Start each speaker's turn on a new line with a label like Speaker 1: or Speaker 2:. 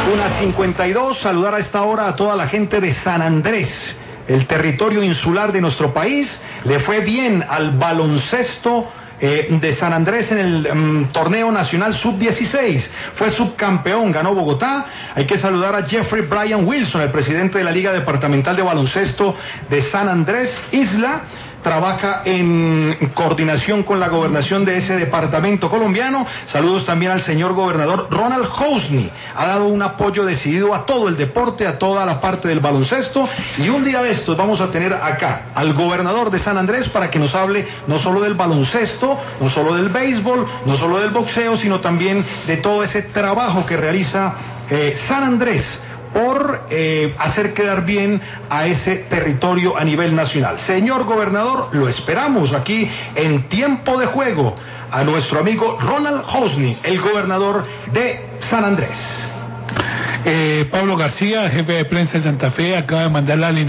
Speaker 1: 1:52, saludar a esta hora a toda la gente de San Andrés, el territorio insular de nuestro país. Le fue bien al baloncesto de San Andrés en el torneo nacional sub-16, fue subcampeón, ganó Bogotá. Hay que saludar a Jeffrey Bryan Wilson, el presidente de la Liga Departamental de Baloncesto de San Andrés Isla. Trabaja en coordinación con la gobernación de ese departamento colombiano. Saludos también al señor gobernador Ronald Housney. Ha dado un apoyo decidido a todo el deporte, a toda la parte del baloncesto. Y un día de estos vamos a tener acá al gobernador de San Andrés para que nos hable no solo del baloncesto, no solo del béisbol, no solo del boxeo, sino también de todo ese trabajo que realiza San Andrés por hacer quedar bien a ese territorio a nivel nacional. Señor gobernador, lo esperamos aquí en Tiempo de Juego a nuestro amigo Ronald Housney, el gobernador de San Andrés.
Speaker 2: Pablo García, jefe de prensa de Santa Fe, acaba de mandar la